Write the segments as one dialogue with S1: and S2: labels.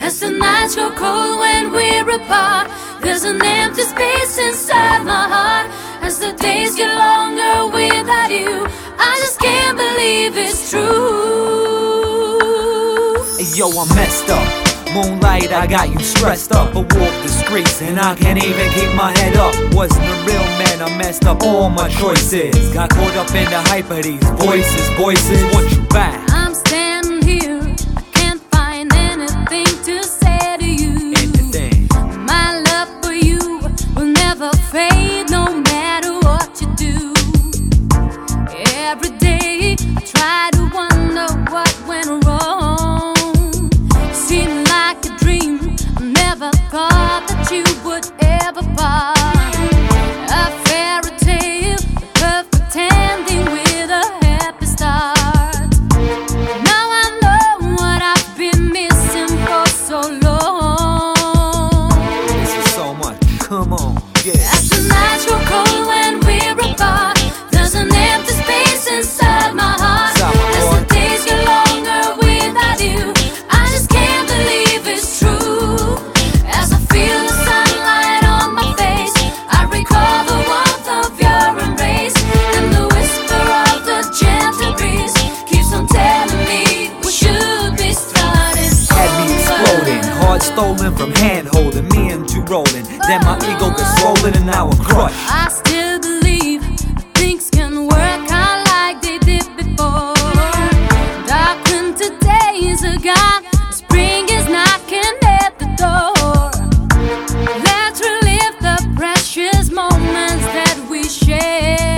S1: As the nights grow cold when we're apart, there's an empty space inside my heart. As the days get longer without you, I just can't believe it's true.
S2: Hey, yo, I'm messed up. Moonlight, I got you stressed up. I walk the streets and I can't even keep my head up. Wasn't a real man, I messed up all my choices. Got caught up in the hype of these voices. Want you back?
S1: I'm standing here, I can't find anything to say to you.
S2: Anything.
S1: My love for you will never fade, no matter what you do. Every day I try to wonder what went wrong. Seemed like a dream, I never thought that you would ever part. A fairy tale, the perfect ending with a happy start. Now I know what I've been missing for so long.
S2: This is so much. Come on, yeah.
S1: As the nights grow cold when we're apart, there's an empty space inside my heart. As the days get longer without you, I just can't believe it's true. As I feel the sunlight on my face, I recall the warmth of your embrace, and the whisper of the gentle breeze keeps on telling me we should be starting
S2: Had me exploding,
S1: over.
S2: heart stolen from hand holding, me and you rolling. Then my ego got swollen and now I'm crushed.
S1: I still believe things can work out like they did before. Dark winter days are gone, spring is knocking at the door. Let's relive the precious moments that we shared.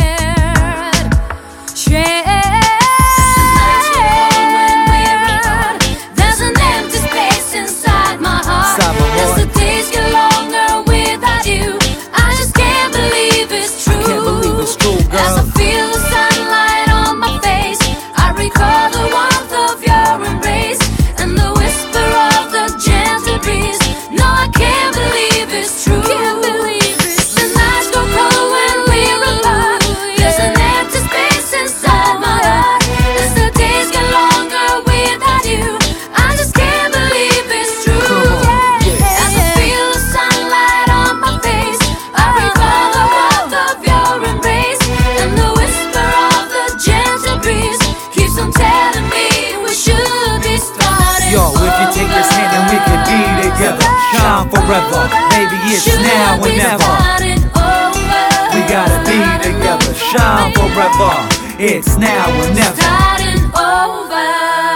S1: There's an empty space inside my heart.
S2: Inside my
S1: As
S2: heart.
S1: the days get longer without you, I just can't believe it's true.
S2: Can't believe it's true,
S1: As I
S2: girl.
S1: feel the sunlight on my face, I recall the warmth of your embrace, and the whisper of the gentle breeze. No, I can't believe it's true. The nights go cold when we're apart. There's an empty space inside my heart. As the days get longer without you, I just can't believe it's true.
S2: Come on, yeah.
S1: As I feel the sunlight on my face, I recall the warmth of your embrace, and the whisper of the gentle breeze keeps on telling me we should be starting.
S2: Yo, if you take this hand then we can be together, shine forever. Maybe it's now or never. We gotta be together, shine forever. It's now or never.
S1: Starting over.